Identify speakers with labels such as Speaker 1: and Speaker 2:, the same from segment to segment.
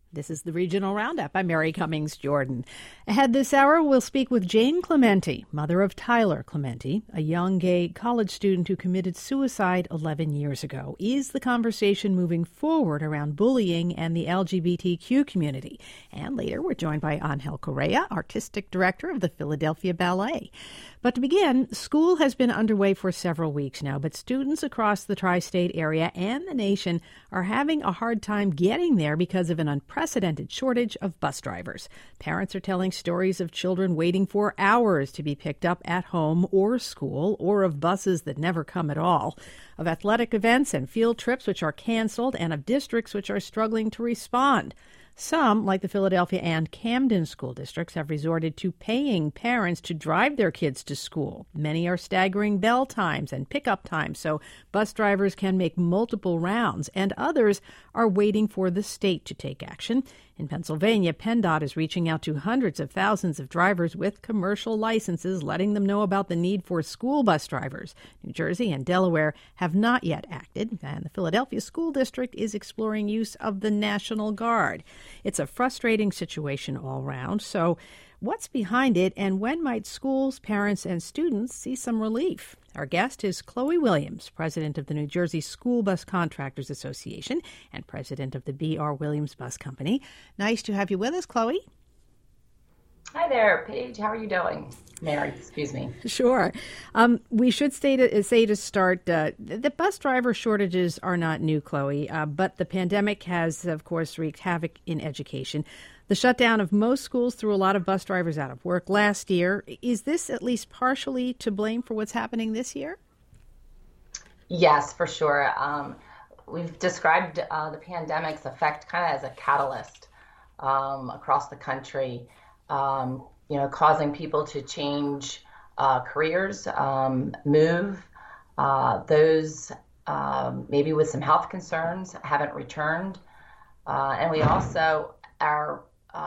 Speaker 1: This is the Regional Roundup. I'm Mary Cummings Jordan. Ahead this hour, we'll speak with Jane Clementi, mother of Tyler Clementi, a young gay college student who committed suicide 11 years ago. Is the conversation moving forward around bullying and the LGBTQ community? And later, we're joined by Angel Correa, artistic director of the Philadelphia Ballet. But to begin, school has been underway for several weeks now, but students across the tri-state area and the nation are having a hard time getting there because of an unprecedented shortage of bus drivers. Parents are telling stories of children waiting for hours to be picked up at home or school, or of buses that never come at all, of athletic events and field trips which are canceled, and of districts which are struggling to respond. Some, like the Philadelphia and Camden school districts, have resorted to paying parents to drive their kids to school. Many are staggering bell times and pickup times so bus drivers can make multiple rounds, and others are waiting for the state to take action. In Pennsylvania, PennDOT is reaching out to hundreds of thousands of drivers with commercial licenses, letting them know about the need for school bus drivers. New Jersey and Delaware have not yet acted, and the Philadelphia School District is exploring use of the National Guard. It's a frustrating situation all around. So what's behind it, and when might schools, parents, and students see some relief? Our guest is Chloe Williams, president of the New Jersey School Bus Contractors Association and president of the B.R. Williams Bus Company. Nice to have you with us, Chloe.
Speaker 2: Hi there, Paige. How are you doing? Mary, excuse me.
Speaker 1: Sure. We should say to start, the bus driver shortages are not new, Chloe, but the pandemic has, of course, wreaked havoc in education. The shutdown of most schools threw a lot of bus drivers out of work last year. Is this at least partially to blame for what's happening this year?
Speaker 2: Yes, for sure. We've described the pandemic's effect kind of as a catalyst across the country, causing people to change careers, move. Those maybe with some health concerns haven't returned. And we also, our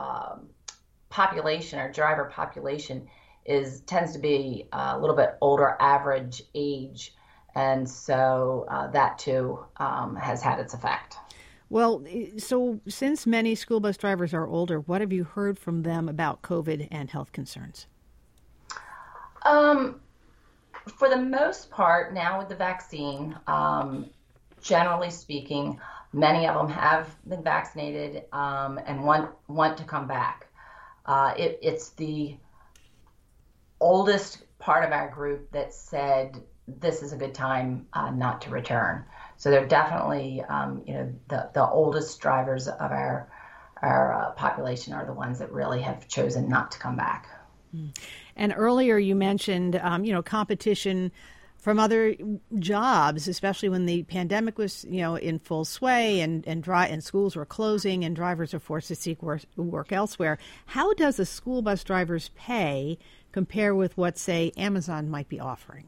Speaker 2: population, our driver population tends to be a little bit older average age. And so that too has had its effect.
Speaker 1: Well, so since many school bus drivers are older, what have you heard from them about COVID and health concerns?
Speaker 2: For the most part, now with the vaccine, generally speaking, many of them have been vaccinated and want to come back. It's the oldest part of our group that said this is a good time not to return. So they're definitely, the oldest drivers of our population are the ones that really have chosen not to come back.
Speaker 1: And earlier you mentioned, competition from other jobs, especially when the pandemic was, in full sway and schools were closing and drivers are forced to seek work elsewhere. How does a school bus driver's pay compare with what, say, Amazon might be offering?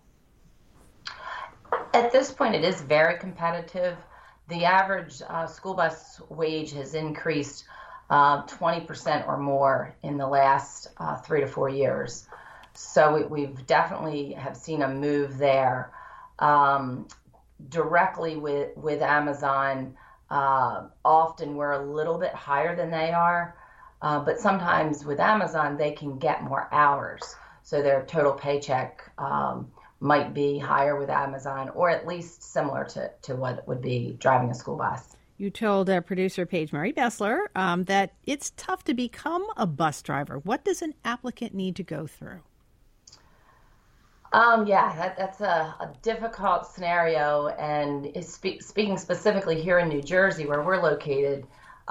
Speaker 2: At this point, it is very competitive. The average school bus wage has increased 20% or more in the last 3 to 4 years. So we've definitely have seen a move there. Directly with Amazon, often we're a little bit higher than they are, but sometimes with Amazon, they can get more hours. So their total paycheck might be higher with Amazon, or at least similar to what would be driving a school bus.
Speaker 1: You told producer Paige Murray Bessler that it's tough to become a bus driver. What does an applicant need to go through?
Speaker 2: That's a difficult scenario, and speaking specifically here in New Jersey, where we're located,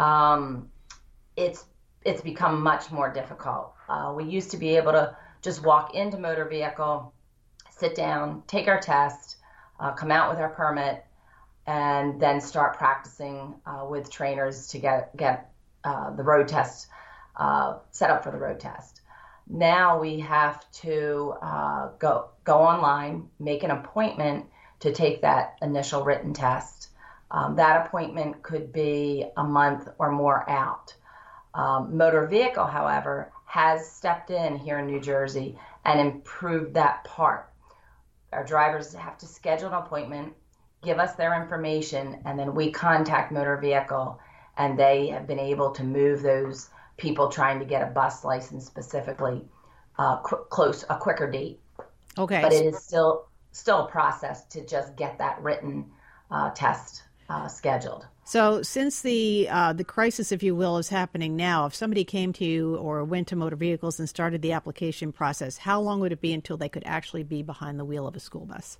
Speaker 2: it's become much more difficult. We used to be able to just walk into motor vehicle, sit down, take our test, come out with our permit, and then start practicing with trainers to get the road test set up for the road test. Now we have to go online, make an appointment to take that initial written test. That appointment could be a month or more out. Motor vehicle, however, has stepped in here in New Jersey and improved that part. Our drivers have to schedule an appointment, give us their information, and then we contact motor vehicle and they have been able to move those people trying to get a bus license specifically a quicker date.
Speaker 1: Okay.
Speaker 2: But it is still a process to just get that written test scheduled.
Speaker 1: So since the crisis, if you will, is happening now, if somebody came to you or went to motor vehicles and started the application process, how long would it be until they could actually be behind the wheel of a school bus?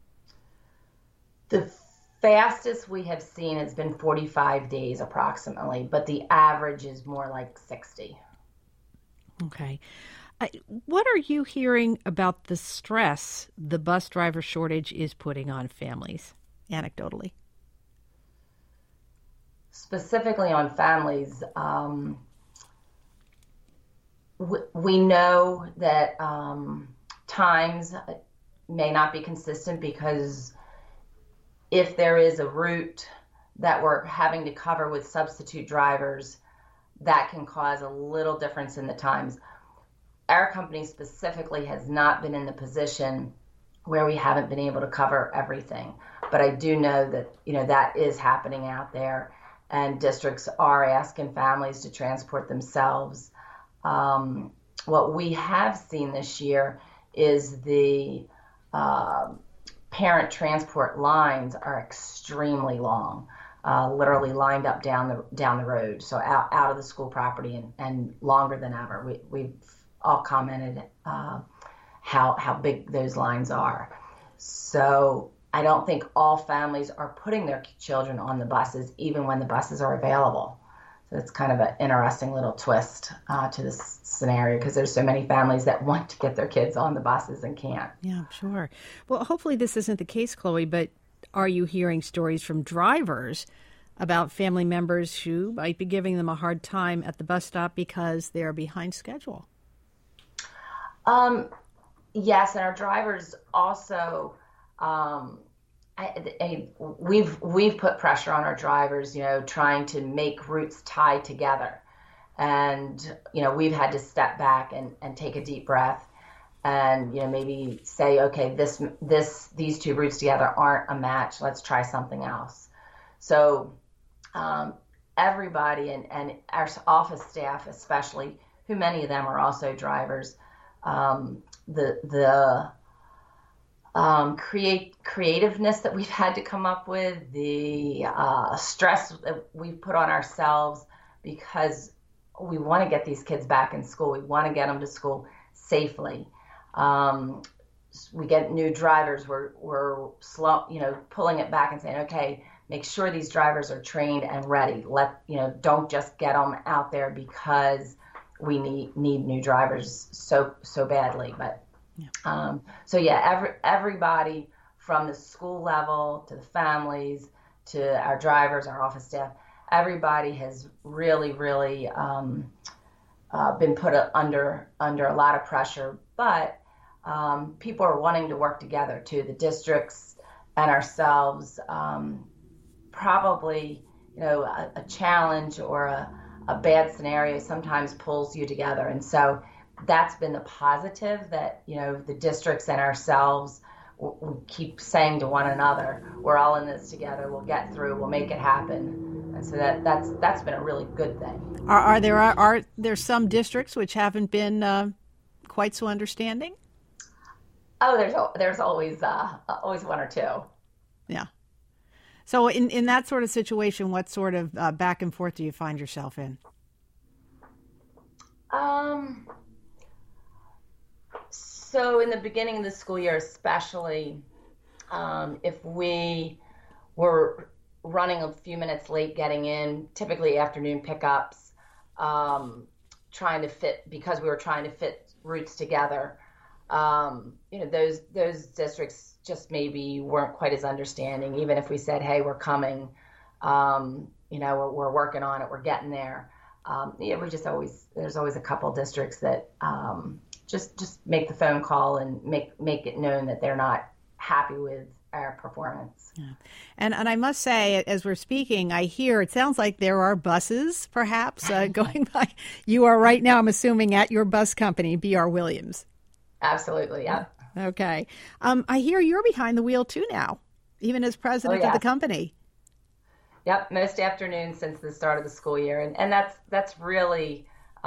Speaker 2: The fastest we have seen has been 45 days approximately, but the average is more like 60.
Speaker 1: Okay. What are you hearing about the stress the bus driver shortage is putting on families, anecdotally?
Speaker 2: Specifically on families, we know that times may not be consistent because if there is a route that we're having to cover with substitute drivers, that can cause a little difference in the times. Our company specifically has not been in the position where we haven't been able to cover everything. But I do know that, that is happening out there, and districts are asking families to transport themselves. What we have seen this year is the parent transport lines are extremely long, literally lined up down the road, so out of the school property and longer than ever. We've all commented how big those lines are. So I don't think all families are putting their children on the buses, even when the buses are available. So it's kind of an interesting little twist to this scenario, because there's so many families that want to get their kids on the buses and can't.
Speaker 1: Yeah, sure. Well, hopefully this isn't the case, Chloe, but are you hearing stories from drivers about family members who might be giving them a hard time at the bus stop because they're behind schedule?
Speaker 2: Yes, and our drivers also, we've put pressure on our drivers, trying to make routes tie together. And, we've had to step back and take a deep breath and, maybe say, okay, these two routes together aren't a match. Let's try something else. So everybody and our office staff, especially, who many of them are also drivers, the creativeness that we've had to come up with, the stress that we've put on ourselves, because we want to get these kids back in school. We want to get them to school safely. We get new drivers. We're slow, pulling it back and saying, okay, make sure these drivers are trained and ready. Don't just get them out there because we need new drivers so badly. But everybody from the school level to the families to our drivers, our office staff, everybody has really, really been put under a lot of pressure. But people are wanting to work together too. The districts and ourselves, probably, a challenge or a bad scenario sometimes pulls you together. And so that's been the positive, that, the districts and ourselves, we keep saying to one another, we're all in this together. We'll get through. We'll make it happen. And so that's been a really good thing.
Speaker 1: Are there some districts which haven't been quite so understanding?
Speaker 2: Oh, there's always one or two.
Speaker 1: Yeah. So in that sort of situation, what sort of back and forth do you find yourself in?
Speaker 2: So in the beginning of the school year, especially, if we were running a few minutes late getting in, typically afternoon pickups, because we were trying to fit routes together, those districts just maybe weren't quite as understanding. Even if we said, hey, we're coming, we're working on it, we're getting there. There's always a couple districts that just make the phone call and make it known that they're not happy with our performance.
Speaker 1: Yeah. And I must say, as we're speaking, it sounds like there are buses perhaps going by. You are right now, I'm assuming, at your bus company, B.R. Williams.
Speaker 2: Absolutely, yeah.
Speaker 1: Okay. I hear you're behind the wheel too now, even as president of the company.
Speaker 2: Yep, most afternoons since the start of the school year, and that's really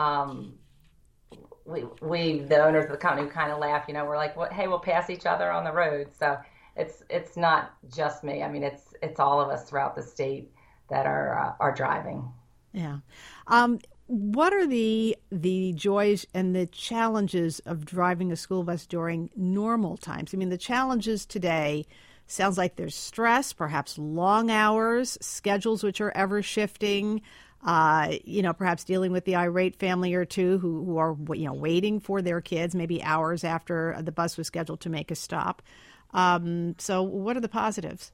Speaker 2: we the owners of the company kind of laugh. We're like, well, hey, we'll pass each other on the road. So it's not just me. I mean, it's all of us throughout the state that are driving.
Speaker 1: Yeah. What are the joys and the challenges of driving a school bus during normal times? I mean, the challenges today sounds like there's stress, perhaps long hours, schedules which are ever shifting, perhaps dealing with the irate family or two who are, waiting for their kids maybe hours after the bus was scheduled to make a stop. So what are the positives?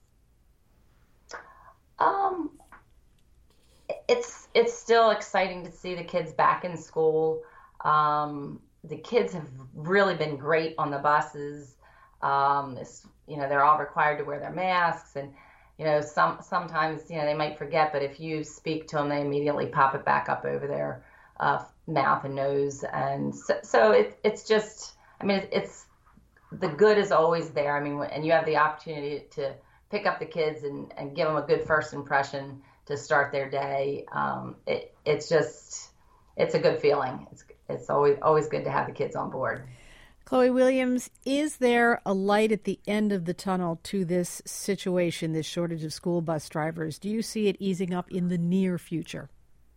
Speaker 2: It's still exciting to see the kids back in school. The kids have really been great on the buses. They're all required to wear their masks, and sometimes they might forget, but if you speak to them, they immediately pop it back up over their mouth and nose, and so it's just, it's the good is always there. And you have the opportunity to pick up the kids and give them a good first impression to start their day. It's a good feeling. It's always good to have the kids on board.
Speaker 1: Chloe Williams, is there a light at the end of the tunnel to this situation, this shortage of school bus drivers? Do you see it easing up in the near future?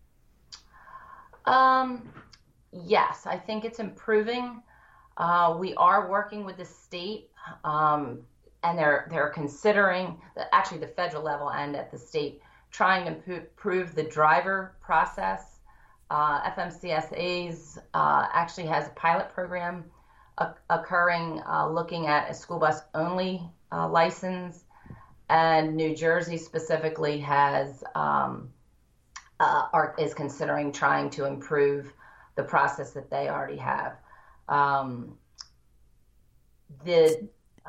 Speaker 2: Yes, I think it's improving. We are working with the state, and they're considering, actually the federal level and at the state, trying to improve the driver process. FMCSA's actually has a pilot program occurring, looking at a school bus only license, and New Jersey specifically has is considering trying to improve the process that they already have. The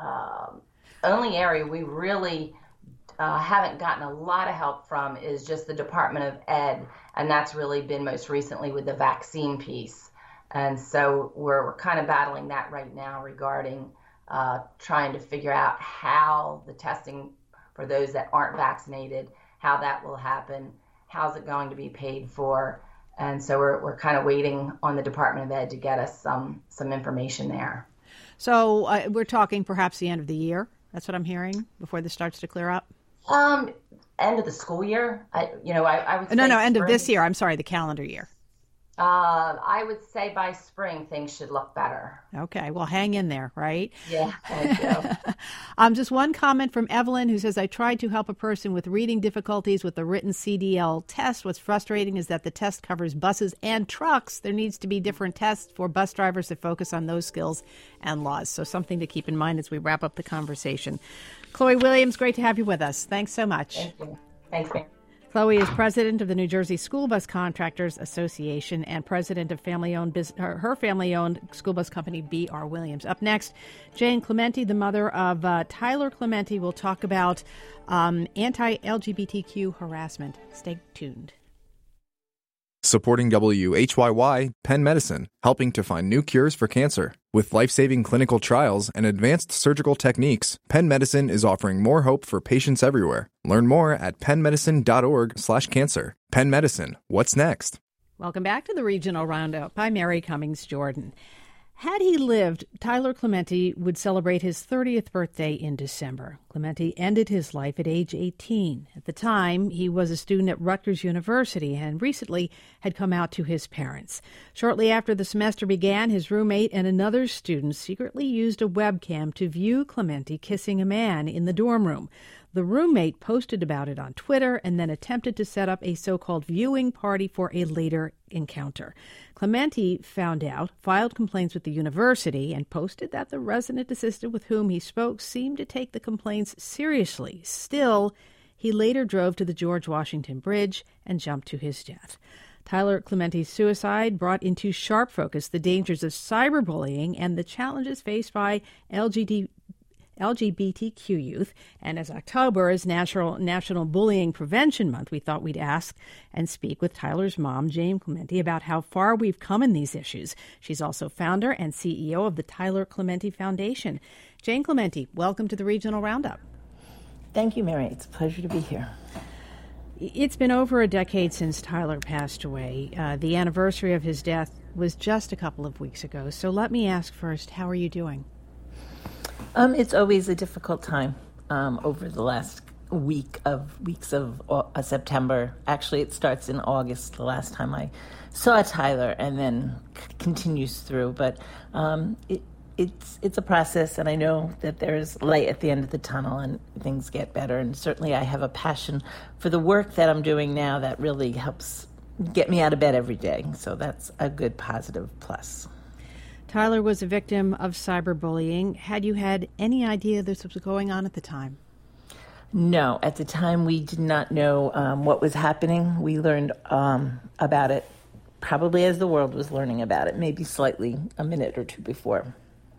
Speaker 2: only area we really haven't gotten a lot of help from is just the Department of Ed, and that's really been most recently with the vaccine piece. And so we're kind of battling that right now regarding trying to figure out how the testing for those that aren't vaccinated, how that will happen, how's it going to be paid for. And so we're kind of waiting on the Department of Ed to get us some information there.
Speaker 1: So we're talking perhaps the end of the year. That's what I'm hearing, before this starts to clear up?
Speaker 2: End of the school year. I would say
Speaker 1: No, end of this year. I'm sorry, the calendar year.
Speaker 2: I would say by spring things should look better.
Speaker 1: Okay, well, hang in there, right?
Speaker 2: Yeah, thank you.
Speaker 1: Just one comment from Evelyn, who says, I tried to help a person with reading difficulties with the written CDL test. What's frustrating is that the test covers buses and trucks. There needs to be different tests for bus drivers that focus on those skills and laws. So something to keep in mind as we wrap up the conversation. Chloe Williams, great to have you with us. Thanks so much.
Speaker 2: Thank you. Thanks, ma'am.
Speaker 1: Chloe is president of the New Jersey School Bus Contractors Association and president of her family-owned school bus company, B.R. Williams. Up next, Jane Clementi, the mother of Tyler Clementi, will talk about anti-LGBTQ harassment. Stay tuned.
Speaker 3: Supporting WHYY, Penn Medicine, helping to find new cures for cancer. With life-saving clinical trials and advanced surgical techniques, Penn Medicine is offering more hope for patients everywhere. Learn more at pennmedicine.org/cancer. Penn Medicine, what's next?
Speaker 1: Welcome back to the Regional Roundup. I'm Mary Cummings Jordan. Had he lived, Tyler Clementi would celebrate his 30th birthday in December. Clementi ended his life at age 18. At the time, he was a student at Rutgers University and recently had come out to his parents. Shortly after the semester began, his roommate and another student secretly used a webcam to view Clementi kissing a man in the dorm room. The roommate posted about it on Twitter and then attempted to set up a so-called viewing party for a later encounter. Clementi found out, filed complaints with the university, and posted that the resident assistant with whom he spoke seemed to take the complaints seriously. Still, he later drove to the George Washington Bridge and jumped to his death. Tyler Clementi's suicide brought into sharp focus the dangers of cyberbullying and the challenges faced by LGBTQ youth, and as October is National Bullying Prevention Month, we thought we'd ask and speak with Tyler's mom, Jane Clementi, about how far we've come in these issues. She's also founder and CEO of the Tyler Clementi Foundation. Jane Clementi, welcome to the Regional Roundup.
Speaker 4: Thank you, Mary. It's a pleasure to be here.
Speaker 1: It's been over a decade since Tyler passed away. The anniversary of his death was just a couple of weeks ago. So let me ask first, how are you doing?
Speaker 4: It's always a difficult time over the last weeks of September. Actually, it starts in August, the last time I saw Tyler, and then continues through. But it's a process, and I know that there's light at the end of the tunnel and things get better. And certainly I have a passion for the work that I'm doing now that really helps get me out of bed every day. So that's a good positive plus.
Speaker 1: Tyler was a victim of cyberbullying. Had you had any idea this was going on at the time?
Speaker 4: No, at the time we did not know what was happening. We learned about it probably as the world was learning about it, maybe slightly a minute or two before.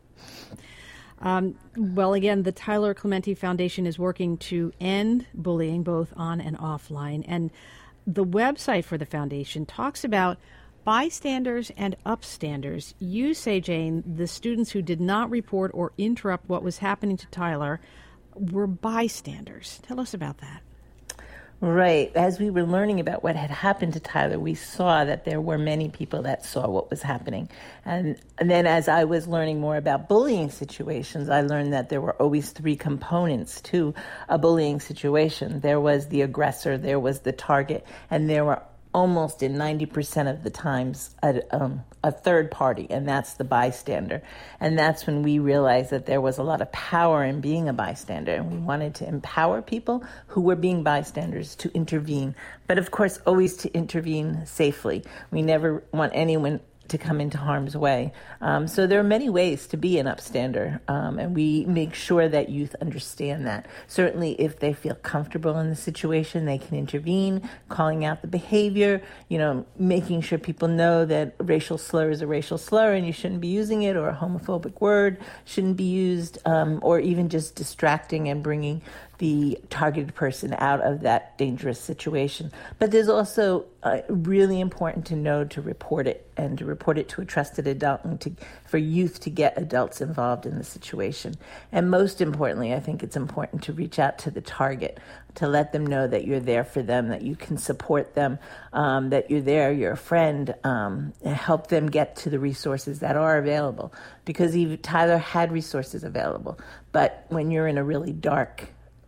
Speaker 1: Well, again, the Tyler Clementi Foundation is working to end bullying both on and offline. And the website for the foundation talks about bystanders and upstanders. You say, Jane, the students who did not report or interrupt what was happening to Tyler were bystanders. Tell us about that.
Speaker 4: Right. As we were learning about what had happened to Tyler, we saw that there were many people that saw what was happening. And then as I was learning more about bullying situations, I learned that there were always three components to a bullying situation. There was the aggressor, there was the target, and there were almost in 90% of the times a third party, and that's the bystander. And that's when we realized that there was a lot of power in being a bystander, and we wanted to empower people who were being bystanders to intervene. But of course, always to intervene safely. We never want anyone to come into harm's way. So there are many ways to be an upstander, and we make sure that youth understand that. Certainly if they feel comfortable in the situation, they can intervene, calling out the behavior, making sure people know that racial slur is a racial slur and you shouldn't be using it, or a homophobic word shouldn't be used, or even just distracting and bringing the targeted person out of that dangerous situation. But there's also really important to know to report it, and to report it to a trusted adult, and for youth to get adults involved in the situation. And most importantly, I think it's important to reach out to the target, to let them know that you're there for them, that you can support them, that you're there, you're a friend, and help them get to the resources that are available. Because even Tyler had resources available, but when you're in a really dark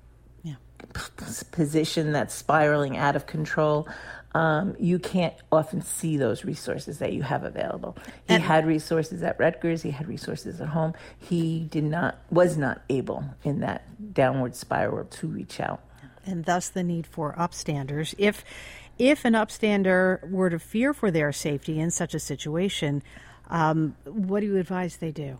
Speaker 4: position that's spiraling out of control, you can't often see those resources that you have available. He had resources at Rutgers, he had resources at home. He was not able in that downward spiral to reach out.
Speaker 1: And thus the need for upstanders. If an upstander were to fear for their safety in such a situation, what do you advise they do?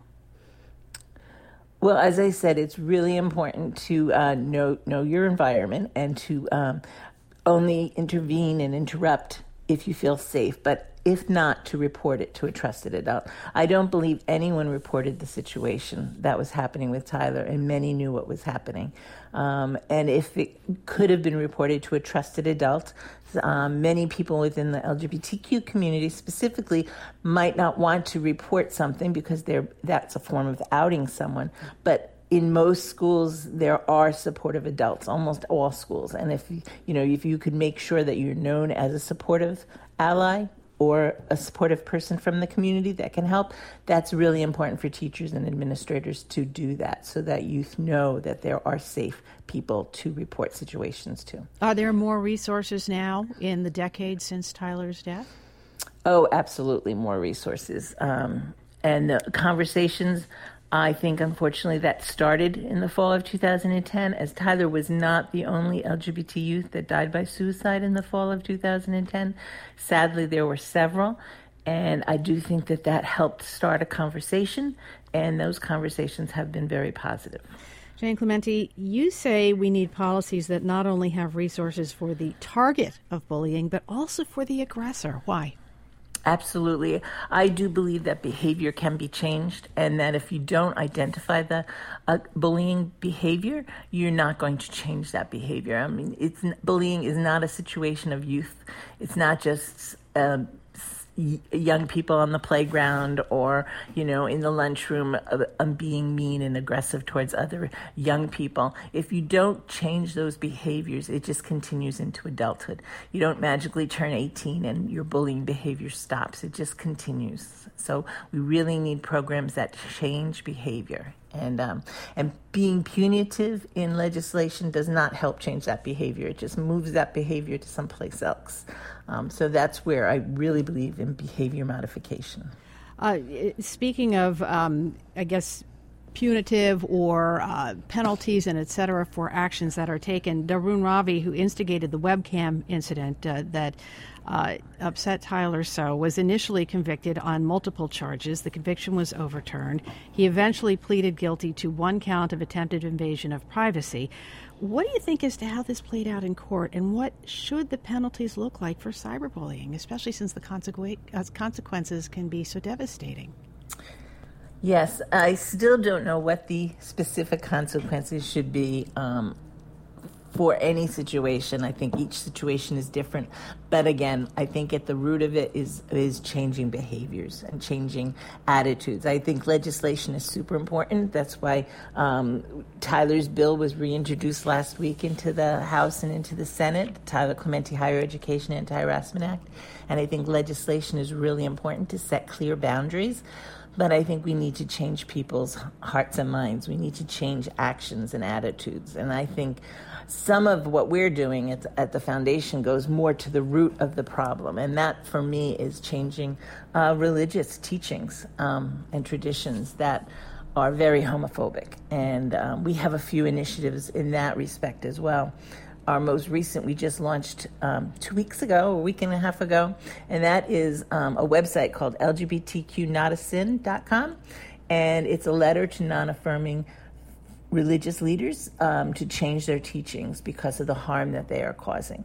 Speaker 4: Well, as I said, it's really important to know your environment, and to only intervene and interrupt if you feel safe, but if not, to report it to a trusted adult. I don't believe anyone reported the situation that was happening with Tyler, and many knew what was happening. And if it could have been reported to a trusted adult, many people within the LGBTQ community specifically might not want to report something because that's a form of outing someone. But in most schools, there are supportive adults, almost all schools. And if you could make sure that you're known as a supportive ally or a supportive person from the community that can help, that's really important for teachers and administrators to do that, so that youth know that there are safe people to report situations to.
Speaker 1: Are there more resources now in the decade since Tyler's death?
Speaker 4: Oh, absolutely, more resources. And the conversations, I think, unfortunately, that started in the fall of 2010, as Tyler was not the only LGBT youth that died by suicide in the fall of 2010. Sadly, there were several, and I do think that helped start a conversation, and those conversations have been very positive.
Speaker 1: Jane Clementi, you say we need policies that not only have resources for the target of bullying, but also for the aggressor. Why?
Speaker 4: Absolutely. I do believe that behavior can be changed, and that if you don't identify the bullying behavior, you're not going to change that behavior. Bullying is not a situation of youth. It's not just young people on the playground or, in the lunchroom being mean and aggressive towards other young people. If you don't change those behaviors, it just continues into adulthood. You don't magically turn 18 and your bullying behavior stops. It just continues. So we really need programs that change behavior. And being punitive in legislation does not help change that behavior. It just moves that behavior to someplace else. So that's where I really believe in behavior modification.
Speaker 1: Speaking of, punitive or penalties and et cetera for actions that are taken, Darun Ravi, who instigated the webcam incident that upset Tyler So, was initially convicted on multiple charges. The conviction was overturned. He eventually pleaded guilty to one count of attempted invasion of privacy. What do you think as to how this played out in court, and what should the penalties look like for cyberbullying, especially since the consequences can be so devastating?
Speaker 4: Yes, I still don't know what the specific consequences should be for any situation. I think each situation is different. But again, I think at the root of it is changing behaviors and changing attitudes. I think legislation is super important. That's why Tyler's bill was reintroduced last week into the House and into the Senate, the Tyler Clementi Higher Education Anti-Harassment Act. And I think legislation is really important to set clear boundaries. But I think we need to change people's hearts and minds. We need to change actions and attitudes. And I think some of what we're doing at the foundation goes more to the root of the problem. And that, for me, is changing religious teachings and traditions that are very homophobic. And we have a few initiatives in that respect as well. Our most recent, we just launched 2 weeks ago, a week and a half ago, and that is a website called LGBTQnotasin.com, and it's a letter to non-affirming religious leaders to change their teachings because of the harm that they are causing.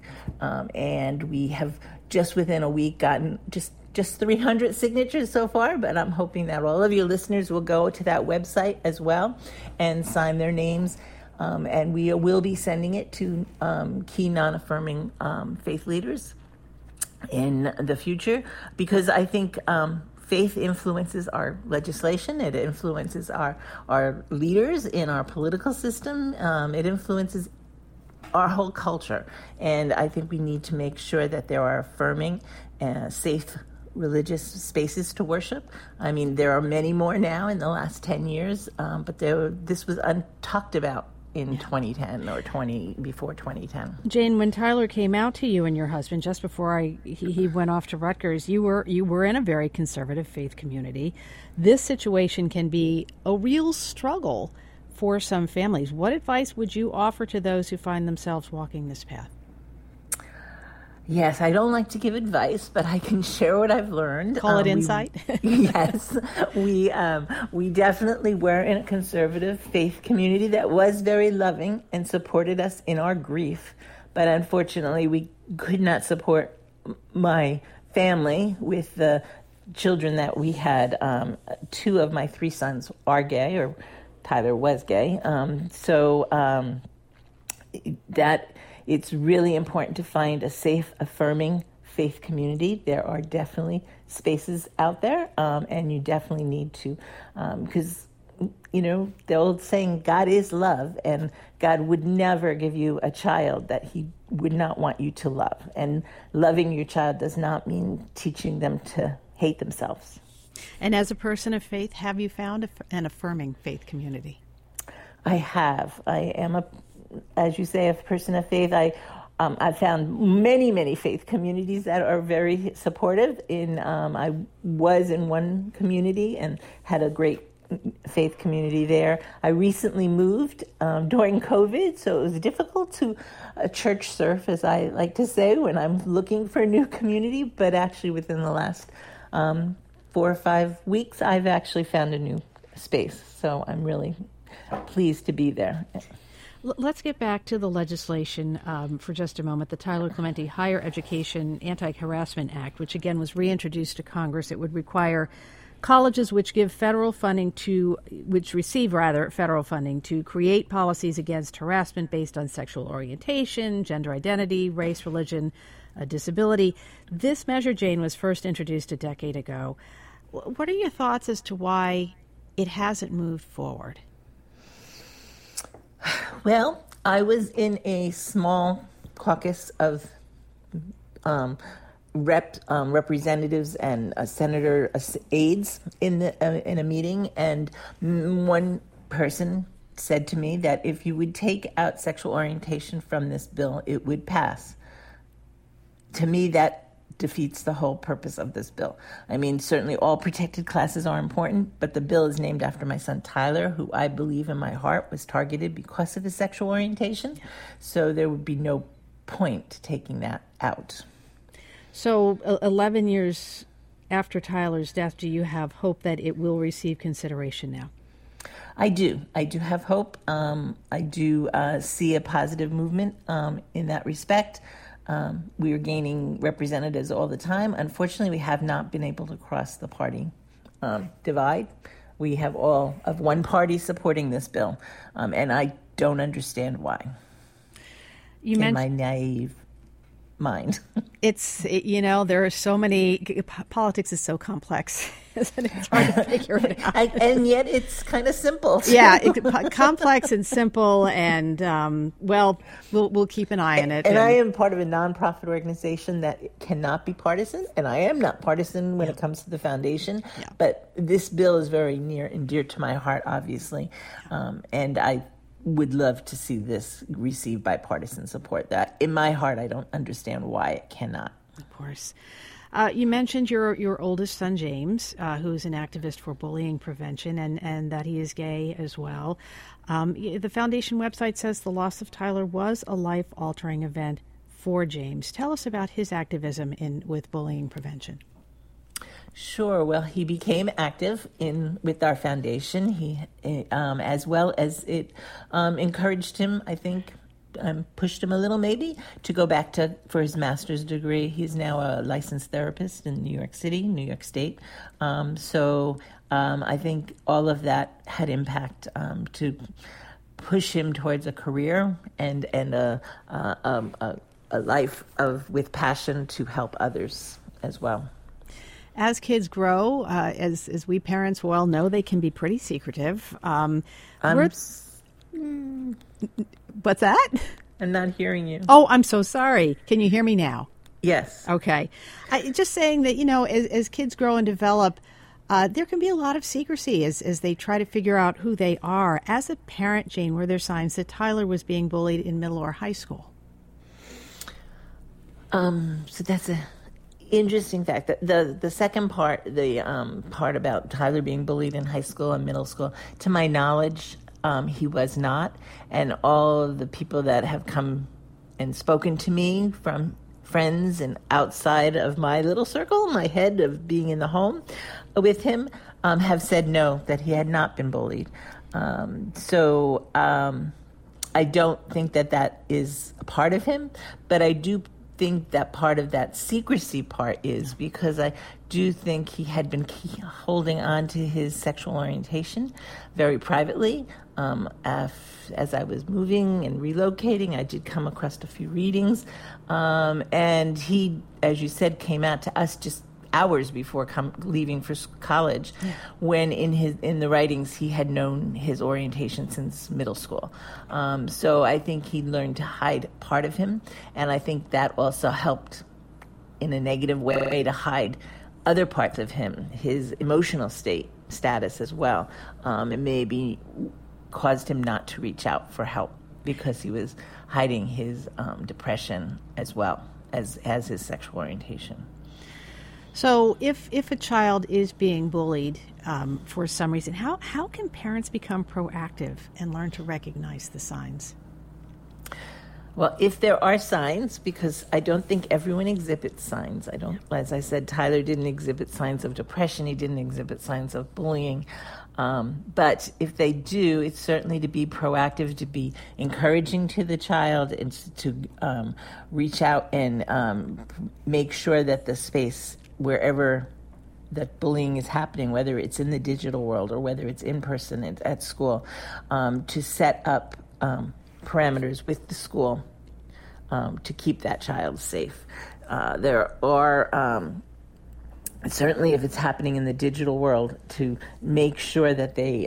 Speaker 4: And we have just within a week gotten just 300 signatures so far, but I'm hoping that all of your listeners will go to that website as well and sign their names. And we will be sending it to key non-affirming faith leaders in the future, because I think faith influences our legislation. It influences our leaders in our political system. It influences our whole culture. And I think we need to make sure that there are affirming, safe religious spaces to worship. I mean, there are many more now in the last 10 years, but this was talked about in 2010 or before 2010.
Speaker 1: Jane, when Tyler came out to you and your husband just before he went off to Rutgers, you were in a very conservative faith community. This situation can be a real struggle for some families. What advice would you offer to those who find themselves walking this path?
Speaker 4: Yes, I don't like to give advice, but I can share what I've learned.
Speaker 1: Call it insight.
Speaker 4: Yes, we definitely were in a conservative faith community that was very loving and supported us in our grief. But unfortunately, we could not support my family with the children that we had. 2 of my 3 sons are gay, or Tyler was gay. That it's really important to find a safe, affirming faith community. There are definitely spaces out there, and you definitely need to, because, the old saying, God is love, and God would never give you a child that he would not want you to love. And loving your child does not mean teaching them to hate themselves.
Speaker 1: And as a person of faith, have you found an affirming faith community?
Speaker 4: I have. I am as you say, a person of faith. I've found many faith communities that are very supportive. I was in one community and had a great faith community there. I recently moved during COVID, so it was difficult to church surf, as I like to say, when I'm looking for a new community. But actually, within the last 4 or 5 weeks, I've actually found a new space. So I'm really pleased to be there.
Speaker 1: Let's get back to the legislation for just a moment. The Tyler Clementi Higher Education Anti-Harassment Act, which again was reintroduced to Congress. It would require colleges which receive federal funding to create policies against harassment based on sexual orientation, gender identity, race, religion, a disability. This measure, Jane, was first introduced a decade ago. What are your thoughts as to why it hasn't moved forward?
Speaker 4: Well, I was in a small caucus of representatives and senator aides in a meeting, and one person said to me that if you would take out sexual orientation from this bill, it would pass. To me, that defeats the whole purpose of this bill. I mean, certainly all protected classes are important, but the bill is named after my son Tyler, who I believe in my heart was targeted because of his sexual orientation. So there would be no point to taking that out.
Speaker 1: So 11 years after Tyler's death, do you have hope that it will receive consideration now?
Speaker 4: I do. I do have hope. I do see a positive movement in that respect. We are gaining representatives all the time. Unfortunately, we have not been able to cross the party divide. We have all of one party supporting this bill, and I don't understand why. In my naive mind.
Speaker 1: There are so many, politics is so complex, isn't it? It's hard to figure it out.
Speaker 4: And yet it's kind of simple. Too.
Speaker 1: Yeah, complex and simple, and we'll keep an eye on it.
Speaker 4: And I am part of a nonprofit organization that cannot be partisan, and I am not partisan when it comes to the foundation, but this bill is very near and dear to my heart, obviously, and I would love to see this receive bipartisan support. That, in my heart, I don't understand why it cannot.
Speaker 1: Of course. You mentioned your oldest son, James, who's an activist for bullying prevention, and that he is gay as well. The foundation website says the loss of Tyler was a life-altering event for James. Tell us about his activism with bullying prevention.
Speaker 4: Sure. Well, he became active with our foundation. He, as well as it encouraged him, I think, pushed him a little maybe to go back for his master's degree. He's now a licensed therapist in New York City, New York State. So I think all of that had impact to push him towards a career and a life with passion to help others as well.
Speaker 1: As kids grow, as we parents well know, they can be pretty secretive. What's that?
Speaker 4: I'm not hearing you.
Speaker 1: Oh, I'm so sorry. Can you hear me now?
Speaker 4: Yes.
Speaker 1: Okay. Just saying that, as kids grow and develop, there can be a lot of secrecy as they try to figure out who they are. As a parent, Jane, were there signs that Tyler was being bullied in middle or high school?
Speaker 4: So that's a interesting fact. The second part, the part about Tyler being bullied in high school and middle school, to my knowledge, he was not. And all of the people that have come and spoken to me from friends and outside of my little circle, my head of being in the home with him, have said no, that he had not been bullied. So I don't think that is a part of him, but I do think that part of that secrecy part is because I do think he had been holding on to his sexual orientation very privately. As I was moving and relocating, I did come across a few readings, and he, as you said, came out to us just hours before leaving for college, when in the writings he had known his orientation since middle school. So I think he learned to hide part of him, and I think that also helped in a negative way to hide other parts of him, his emotional status as well. It maybe caused him not to reach out for help because he was hiding his depression as well as his sexual orientation.
Speaker 1: So if a child is being bullied for some reason, how can parents become proactive and learn to recognize the signs?
Speaker 4: Well, if there are signs, because I don't think everyone exhibits signs. As I said, Tyler didn't exhibit signs of depression. He didn't exhibit signs of bullying. But if they do, it's certainly to be proactive, to be encouraging to the child, and to reach out and make sure that the space wherever that bullying is happening, whether it's in the digital world or whether it's in person at school, to set up parameters with the school to keep that child safe. There are, certainly if it's happening in the digital world, to make sure that they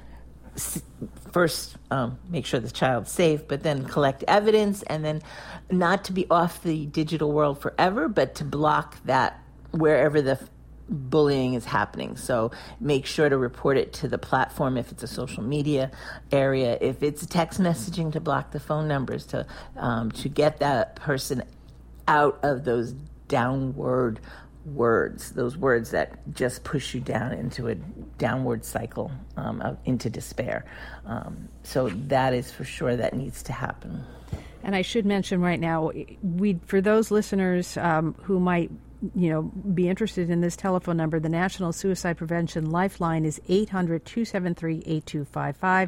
Speaker 4: first make sure the child's safe, but then collect evidence, and then not to be off the digital world forever, but to block that wherever the bullying is happening. So make sure to report it to the platform if it's a social media area. If it's text messaging, to block the phone numbers, to get that person out of those downward words, those words that just push you down into a downward cycle, into despair. So that is for sure that needs to happen.
Speaker 1: And I should mention right now, for those listeners who might be interested in this telephone number, the National Suicide Prevention Lifeline is 800-273-8255,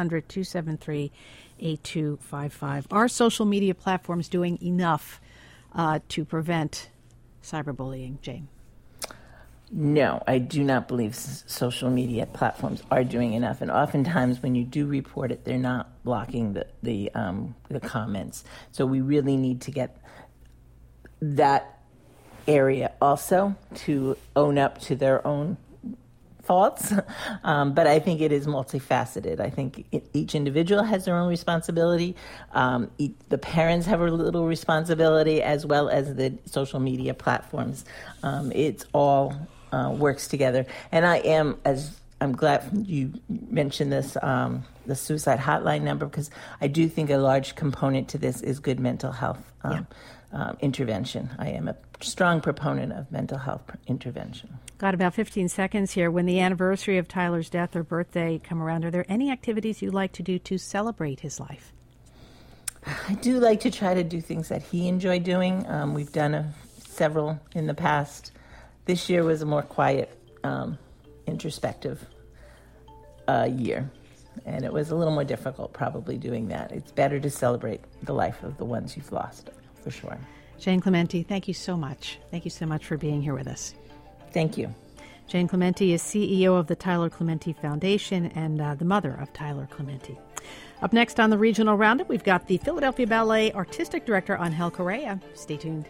Speaker 1: 800-273-8255. Are social media platforms doing enough to prevent cyberbullying, Jane?
Speaker 4: No, I do not believe social media platforms are doing enough. And oftentimes when you do report it, they're not blocking the comments. So we really need to get that area also to own up to their own faults. But I think it is multifaceted. I think each individual has their own responsibility. The parents have a little responsibility, as well as the social media platforms. It's all works together. And I'm glad you mentioned this, the suicide hotline number, because I do think a large component to this is good mental health intervention. I am a strong proponent of mental health intervention.
Speaker 1: Got about 15 seconds here. When the anniversary of Tyler's death or birthday come around, are there any activities you'd like to do to celebrate his life?
Speaker 4: I do like to try to do things that he enjoyed doing. We've done several in the past. This year was a more quiet, introspective year, and it was a little more difficult probably doing that. It's better to celebrate the life of the ones you've lost, for sure.
Speaker 1: Jane Clementi, thank you so much. Thank you so much for being here with us.
Speaker 4: Thank you.
Speaker 1: Jane Clementi is CEO of the Tyler Clementi Foundation and the mother of Tyler Clementi. Up next on the Regional Roundup, we've got the Philadelphia Ballet Artistic Director, Angel Correa. Stay tuned.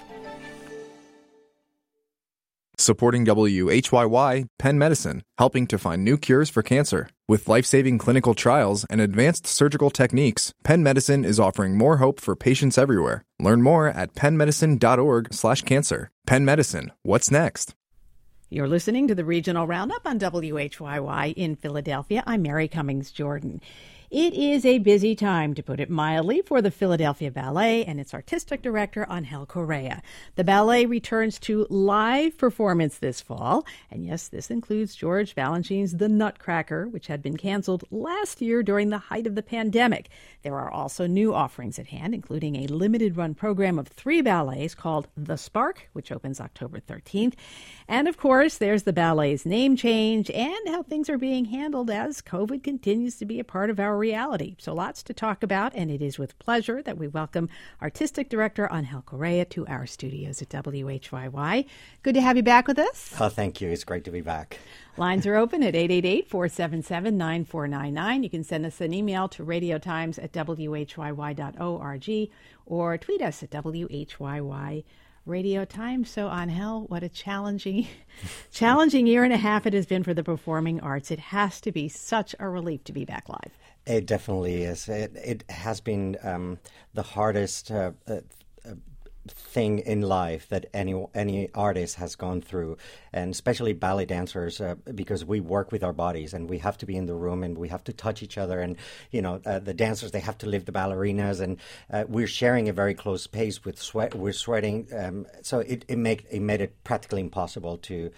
Speaker 3: Supporting WHYY, Penn Medicine, helping to find new cures for cancer. With life-saving clinical trials and advanced surgical techniques, Penn Medicine is offering more hope for patients everywhere. Learn more at pennmedicine.org/cancer. Penn Medicine, what's next?
Speaker 1: You're listening to the Regional Roundup on WHYY in Philadelphia. I'm Mary Cummings Jordan. It is a busy time, to put it mildly, for the Philadelphia Ballet and its artistic director, Angel Correa. The ballet returns to live performance this fall, and yes, this includes George Balanchine's The Nutcracker, which had been canceled last year during the height of the pandemic. There are also new offerings at hand, including a limited-run program of 3 ballets called The Spark, which opens October 13th. And, of course, there's the ballet's name change and how things are being handled as COVID continues to be a part of our reality. So lots to talk about, and it is with pleasure that we welcome Artistic Director Angel Correa to our studios at WHYY. Good to have you back with us.
Speaker 5: Oh, thank you. It's great to be back.
Speaker 1: Lines are open at 888-477-9499. You can send us an email to radiotimes@whyy.org or tweet us at WHYY Radio Times. So, Angel, what a challenging year and a half it has been for the performing arts. It has to be such a relief to be back live.
Speaker 5: It definitely is. It has been the hardest thing in life that any artist has gone through, and especially ballet dancers, because we work with our bodies and we have to be in the room and we have to touch each other, and the dancers, they have to lift the ballerinas, and we're sharing a very close space with sweat. We're sweating, so it made it practically impossible to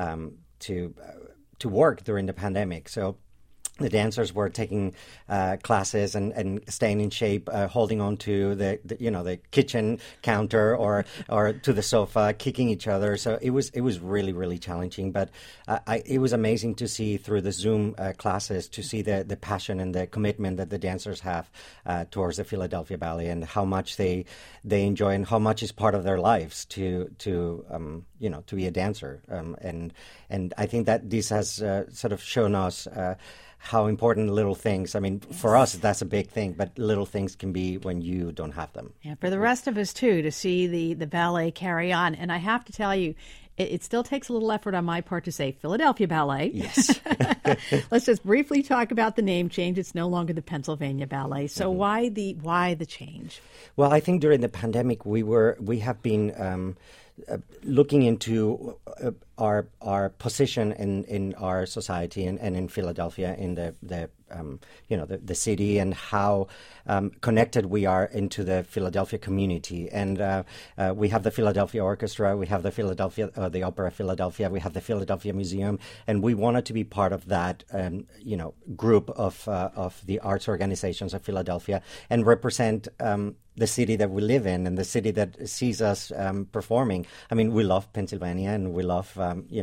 Speaker 5: work during the pandemic. So the dancers were taking classes and staying in shape, holding on to the kitchen counter or to the sofa, kicking each other. So it was really, really challenging. But it was amazing to see through the Zoom classes, to see the passion and the commitment that the dancers have towards the Philadelphia Ballet, and how much they enjoy and how much is part of their lives to be a dancer. And I think that this has sort of shown us how important little things. I mean, for us, that's a big thing, but little things can be when you don't have them.
Speaker 1: Yeah, for the rest of us, too, to see the ballet carry on. And I have to tell you, it still takes a little effort on my part to say Philadelphia Ballet.
Speaker 5: Yes.
Speaker 1: Let's just briefly talk about the name change. It's no longer the Pennsylvania Ballet. So why the change?
Speaker 5: Well, I think during the pandemic, we have been looking into our position in our society and in Philadelphia, in the city, and how connected we are into the Philadelphia community. And we have the Philadelphia Orchestra, we have the Opera Philadelphia, we have the Philadelphia Museum, and we wanted to be part of that group of the arts organizations of Philadelphia and represent the city that we live in and the city that sees us performing. I mean, we love Pennsylvania and we love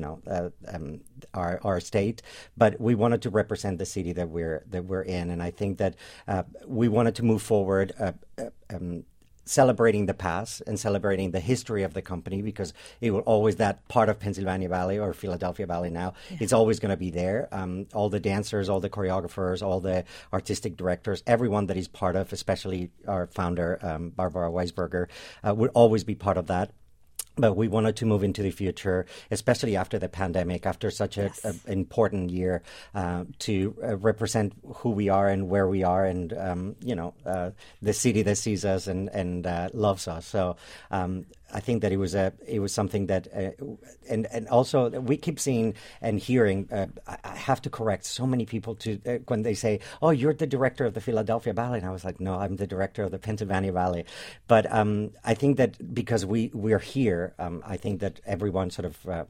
Speaker 5: our state, but we wanted to represent the city that we're in, and I think that we wanted to move forward. Celebrating the past and celebrating the history of the company, because it will always, that part of Pennsylvania Ballet or Philadelphia Ballet now, it's always going to be there. All the dancers, all the choreographers, all the artistic directors, everyone that is part of, especially our founder, Barbara Weisberger, would always be part of that. But we wanted to move into the future, especially after the pandemic, after such an important year, to represent who we are and where we are, and the city that sees us and loves us. So I think that it was something that, and also we keep seeing and hearing. I have to correct so many people when they say, "Oh, you're the director of the Philadelphia Ballet," and I was like, "No, I'm the director of the Pennsylvania Ballet." But I think that because we're here, I think that everyone sort of,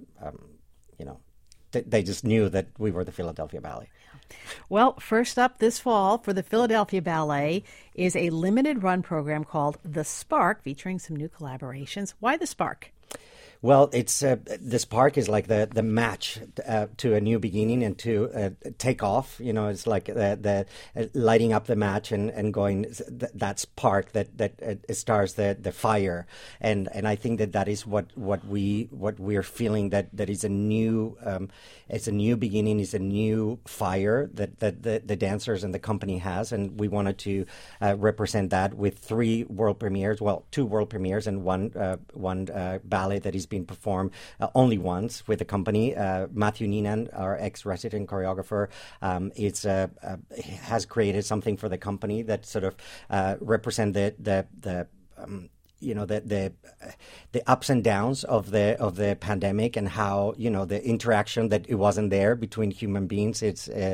Speaker 5: they just knew that we were the Philadelphia Ballet.
Speaker 1: Well, first up this fall for the Philadelphia Ballet is a limited run program called The Spark, featuring some new collaborations. Why The Spark?
Speaker 5: Well, it's the spark is like the match to a new beginning and to take off. It's like the lighting up the match and going that spark that starts the fire. And I think that is what we're feeling, that is a new it's a new beginning, it's a new fire that the dancers and the company has, and we wanted to represent that with 3 world premieres. Well, 2 world premieres and one ballet that is being performed only once with the company. Matthew Neenan, our ex-resident choreographer, has created something for the company that sort of represent the ups and downs of the pandemic, and how the interaction that it wasn't there between human beings.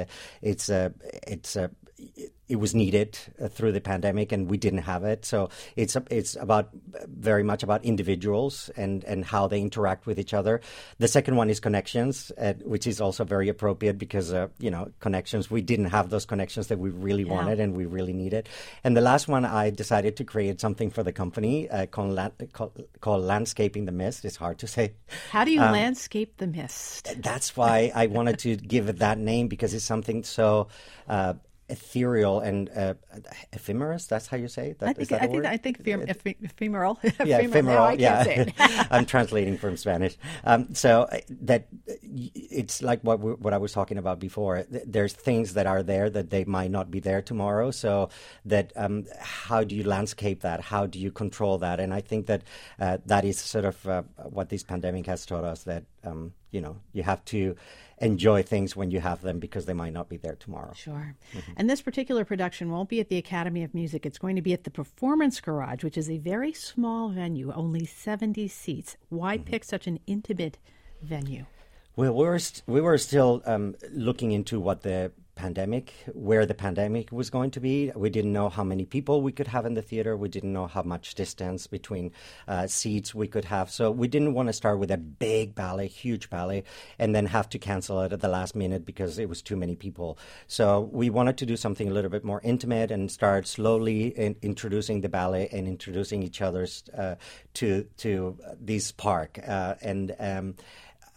Speaker 5: It was needed through the pandemic, and we didn't have it. So it's about very much about individuals and how they interact with each other. The second one is connections, which is also very appropriate because connections. We didn't have those connections that we really wanted and we really needed. And the last one, I decided to create something for the company called Landscaping the Mist. It's hard to say.
Speaker 1: How do you landscape the mist?
Speaker 5: That's why I wanted to give it that name, because it's something so ethereal and ephemeral. That's how you say it?
Speaker 1: I think ephemeral.
Speaker 5: Yeah, ephemeral.
Speaker 1: I can't say it.
Speaker 5: I'm translating from Spanish. So that it's like what I was talking about before. There's things that are there that they might not be there tomorrow. So that how do you landscape that? How do you control that? And I think that that is sort of what this pandemic has taught us, that you have to enjoy things when you have them, because they might not be there tomorrow.
Speaker 1: Sure. Mm-hmm. And this particular production won't be at the Academy of Music. It's going to be at the Performance Garage, which is a very small venue, only 70 seats. Why pick such an intimate venue?
Speaker 5: Well, we were still looking into where the pandemic was going to be. We didn't know how many people we could have in the theater. We didn't know how much distance between seats we could have. So we didn't want to start with a big ballet, huge ballet, and then have to cancel it at the last minute because it was too many people. So we wanted to do something a little bit more intimate and start slowly introducing the ballet and introducing each other to this park.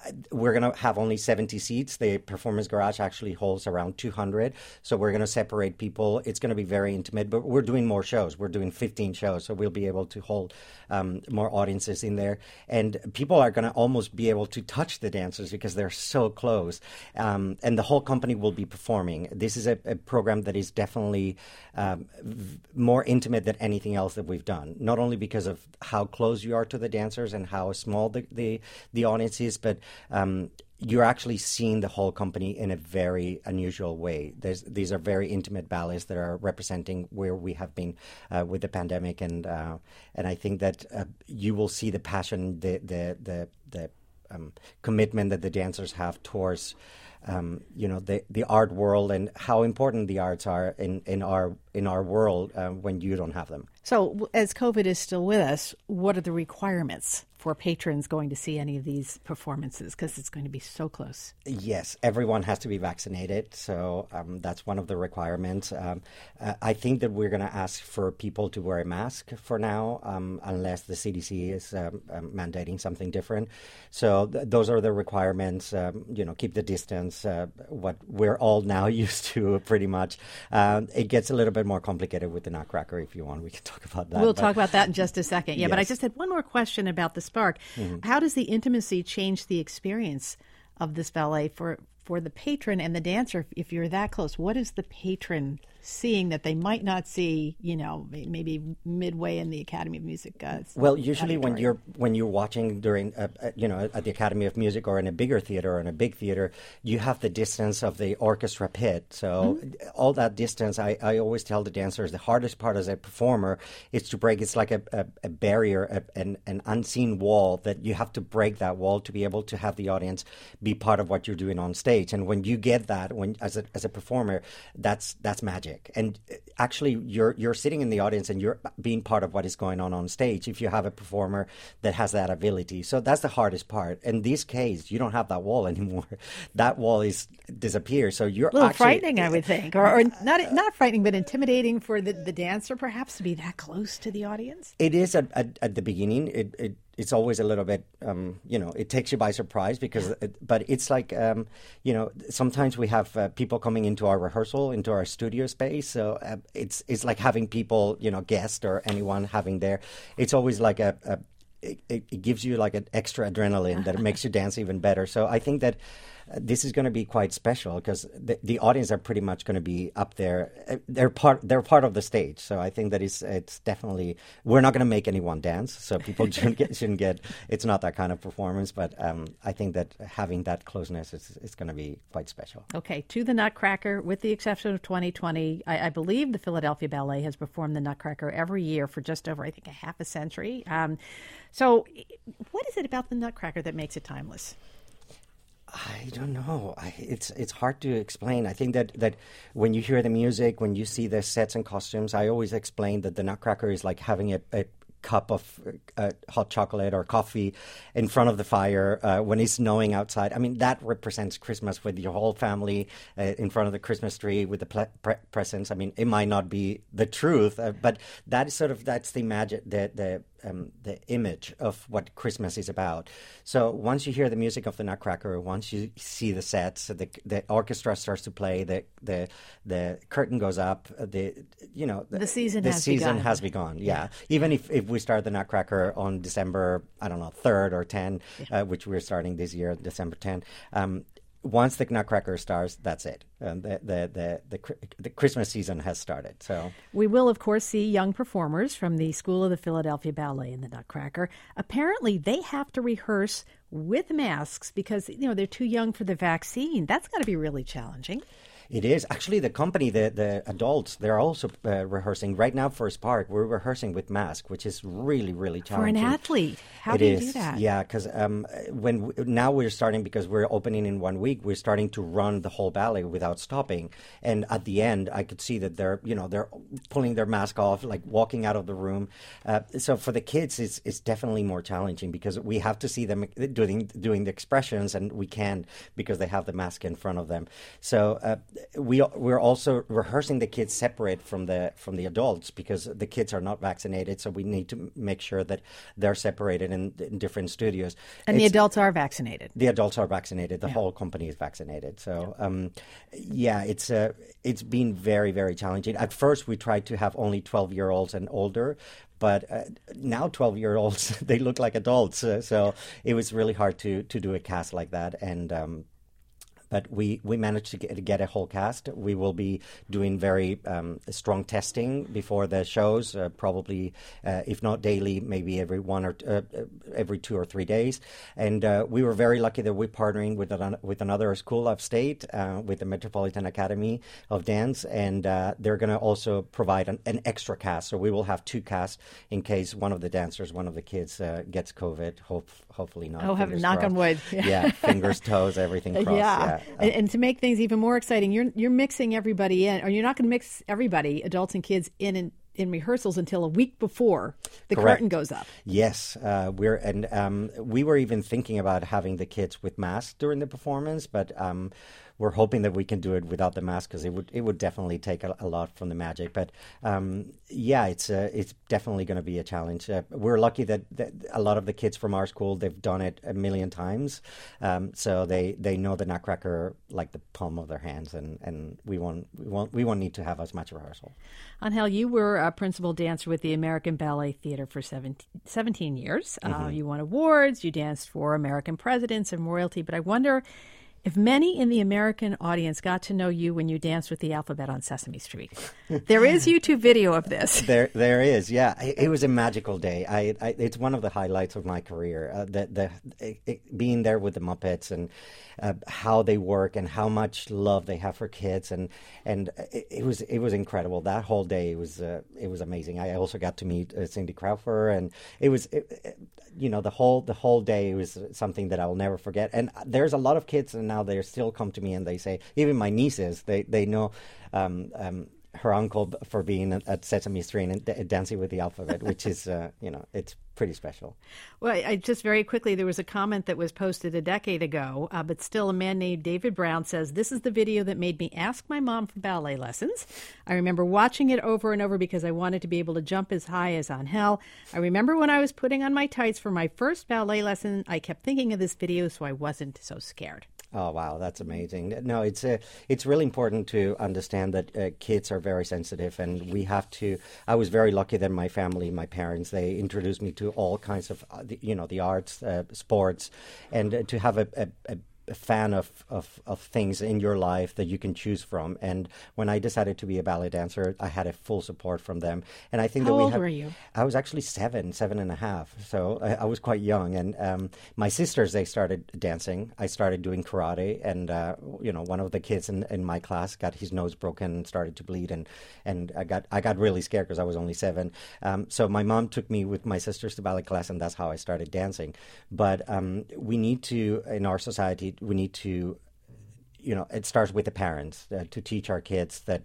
Speaker 5: we're going to have only 70 seats. The Performance Garage actually holds around 200. So we're going to separate people. It's going to be very intimate, but we're doing more shows. We're doing 15 shows, so we'll be able to hold more audiences in there. And people are going to almost be able to touch the dancers because they're so close. And the whole company will be performing. This is a program that is definitely more intimate than anything else that we've done, not only because of how close you are to the dancers and how small the audience is, but you're actually seeing the whole company in a very unusual way. These are very intimate ballets that are representing where we have been with the pandemic, and I think that you will see the passion, the commitment that the dancers have towards the art world and how important the arts are in our world when you don't have them.
Speaker 1: So as COVID is still with us, what are the requirements for patrons going to see any of these performances, because it's going to be so close?
Speaker 5: Yes, everyone has to be vaccinated, so that's one of the requirements. I think that we're going to ask for people to wear a mask for now, unless the CDC is mandating something different. So those are the requirements. Keep the distance, what we're all now used to pretty much. It gets a little bit more complicated with the Nutcracker. If you want, we can talk about that.
Speaker 1: We'll talk about that in just a second. Yeah,
Speaker 5: yes.
Speaker 1: But I just had one more question about the Spark. Mm-hmm. How does the intimacy change the experience of this ballet for the patron and the dancer if you're that close? What is the patron seeing that they might not see, maybe midway in the Academy of Music?
Speaker 5: Well, usually when you're watching during, at the Academy of Music or in a bigger theater or in a big theater, you have the distance of the orchestra pit. So all that distance, I always tell the dancers, the hardest part as a performer is to break. It's like a barrier, an unseen wall that you have to break that wall to be able to have the audience be part of what you're doing on stage. And when you get that, as a performer, that's magic. And actually, you're sitting in the audience and you're being part of what is going on stage if you have a performer that has that ability. So that's the hardest part. In this case, you don't have that wall anymore. That wall disappears. So you're
Speaker 1: a little frightening, I would think, or not frightening, but intimidating for the dancer, perhaps, to be that close to the audience.
Speaker 5: It is at the beginning. It's always a little bit, it takes you by surprise but it's like, sometimes we have people coming into our rehearsal, into our studio space. So it's like having people, guests or anyone having there. It's always like it gives you like an extra adrenaline that makes you dance even better. So I think that this is going to be quite special because the audience are pretty much going to be up there. They're part of the stage. So I think that it's definitely, we're not going to make anyone dance. So people shouldn't get. It's not that kind of performance. But I think that having that closeness is going to be quite special.
Speaker 1: Okay, to the Nutcracker, with the exception of 2020, I believe the Philadelphia Ballet has performed the Nutcracker every year for just over, I think, a half a century. So what is it about the Nutcracker that makes it timeless?
Speaker 5: I don't know. It's hard to explain. I think that when you hear the music, when you see the sets and costumes, I always explain that the Nutcracker is like having a cup of hot chocolate or coffee in front of the fire when it's snowing outside. I mean, that represents Christmas with your whole family in front of the Christmas tree with the presents. I mean, it might not be the truth, but that is that's the magic, the image of what Christmas is about. So once you hear the music of the Nutcracker, once you see the sets, the orchestra starts to play, the curtain goes up, the season has begun. Yeah. Even if we start the Nutcracker on December, 3rd or 10, which we're starting this year, December 10. Once the Nutcracker starts, that's it. The Christmas season has started. So
Speaker 1: we will, of course, see young performers from the School of the Philadelphia Ballet in the Nutcracker. Apparently, they have to rehearse with masks because they're too young for the vaccine. That's got to be really challenging.
Speaker 5: It is. Actually, the company, the adults, they're also rehearsing. Right now for Spark, we're rehearsing with masks, which is really, really challenging.
Speaker 1: For an athlete, how do you do that?
Speaker 5: Yeah, because now we're starting, because we're opening in 1 week, we're starting to run the whole ballet without stopping. And at the end, I could see that they're pulling their mask off, like walking out of the room. So for the kids, it's definitely more challenging because we have to see them doing the expressions, and we can't because they have the mask in front of them. So we're also rehearsing the kids separate from the adults because the kids are not vaccinated. So we need to make sure that they're separated in different studios.
Speaker 1: And the adults are vaccinated.
Speaker 5: The adults are vaccinated. The whole company is vaccinated. So it's been very, very challenging. At first, we tried to have only 12-year-olds and older. But now 12-year-olds, they look like adults. So it was really hard to do a cast like that. And but we managed to get a whole cast. We will be doing very strong testing before the shows, probably, if not daily, maybe every 2 or 3 days. And we were very lucky that we're partnering with another school upstate, with the Metropolitan Academy of Dance, and they're going to also provide an extra cast. So we will have 2 casts in case one of the dancers, one of the kids gets COVID. Hopefully not.
Speaker 1: Oh, knock on wood.
Speaker 5: Yeah, fingers, toes, everything crossed. Yeah.
Speaker 1: And to make things even more exciting, you're mixing everybody in, or you're not going to mix everybody, adults and kids, in rehearsals until a week before the curtain goes up.
Speaker 5: Yes, we were even thinking about having the kids with masks during the performance, but we're hoping that we can do it without the mask because it would definitely take a lot from the magic. But it's definitely going to be a challenge. We're lucky that a lot of the kids from our school, they've done it a million times, so they know the Nutcracker like the palm of their hands, and we won't need to have as much rehearsal.
Speaker 1: Angel, you were a principal dancer with the American Ballet Theater for 17 years. You won awards. You danced for American presidents and royalty. But I wonder if many in the American audience got to know you when you danced with the alphabet on Sesame Street. There is YouTube video of this.
Speaker 5: There is, yeah. It was a magical day. It's one of the highlights of my career. Being there with the Muppets and how they work and how much love they have for kids, and it was incredible. That whole day it was amazing. I also got to meet Cindy Crawford, and it was the whole day was something that I will never forget. And there's a lot of kids, and now they still come to me and they say, even my nieces, they know her uncle for being at Sesame Street and Dancing with the Alphabet, which is it's pretty special.
Speaker 1: Well, I just very quickly, there was a comment that was posted a decade ago, but still a man named David Brown says, "This is the video that made me ask my mom for ballet lessons. I remember watching it over and over because I wanted to be able to jump as high as Angel. I remember when I was putting on my tights for my first ballet lesson, I kept thinking of this video so I wasn't so scared."
Speaker 5: Oh, wow, that's amazing. No, it's really important to understand that kids are very sensitive, and we have to. I was very lucky that my family, my parents, they introduced me to all kinds of, the arts, sports, and to have a fan of things in your life that you can choose from. And when I decided to be a ballet dancer, I had a full support from them. And I think
Speaker 1: How old were you?
Speaker 5: I was actually 7 and a half. So I was quite young. And my sisters, they started dancing. I started doing karate. And, one of the kids in my class got his nose broken and started to bleed. And I got really scared because I was only 7. So my mom took me with my sisters to ballet class, and that's how I started dancing. But we need to, in our society, we need to, it starts with the parents to teach our kids that,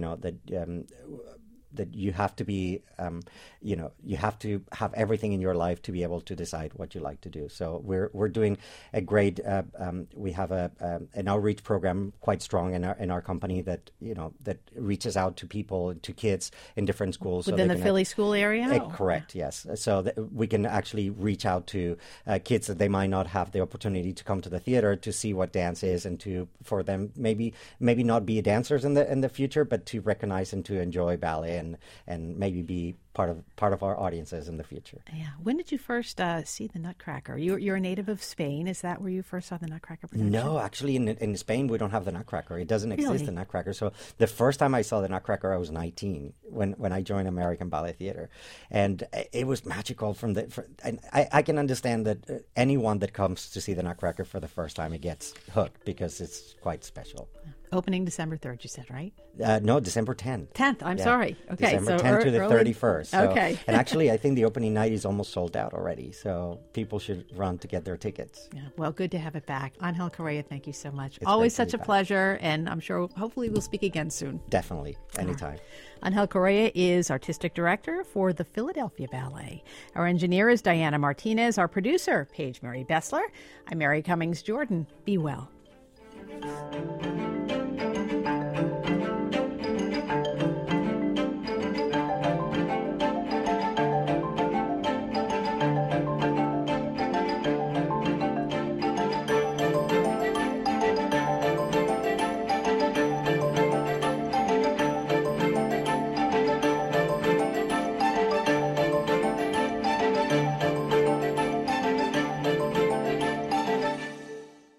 Speaker 5: that you have to be, you have to have everything in your life to be able to decide what you like to do. So we're doing a great. We have an outreach program quite strong in our company that that reaches out to people, to kids in different schools
Speaker 1: within the Philly school area.
Speaker 5: Correct, yes. So that we can actually reach out to kids that they might not have the opportunity to come to the theater to see what dance is, and for them maybe not be dancers in the future, but to recognize and to enjoy ballet and maybe be part of our audiences in the future.
Speaker 1: Yeah. When did you first see the Nutcracker? You're a native of Spain. Is that where you first saw the Nutcracker production?
Speaker 5: No, actually, in Spain we don't have the Nutcracker. It doesn't exist, the Nutcracker. So the first time I saw the Nutcracker, I was 19 when I joined American Ballet Theater, and it was magical. And I can understand that anyone that comes to see the Nutcracker for the first time, it gets hooked because it's quite special.
Speaker 1: Opening December 3rd, you said, right?
Speaker 5: No, December 10th.
Speaker 1: 10th, I'm sorry. Okay,
Speaker 5: December 10th to the 31st. So,
Speaker 1: okay.
Speaker 5: And actually, I think the opening night is almost sold out already, so people should run to get their tickets.
Speaker 1: Yeah, well, good to have it back. Angel Correa, thank you so much. Always such a pleasure, and I'm sure hopefully we'll speak again soon.
Speaker 5: Definitely, anytime.
Speaker 1: Angel Correa is Artistic Director for the Philadelphia Ballet. Our engineer is Diana Martinez. Our producer, Paige Mary Bessler. I'm Mary Cummings Jordan. Be well.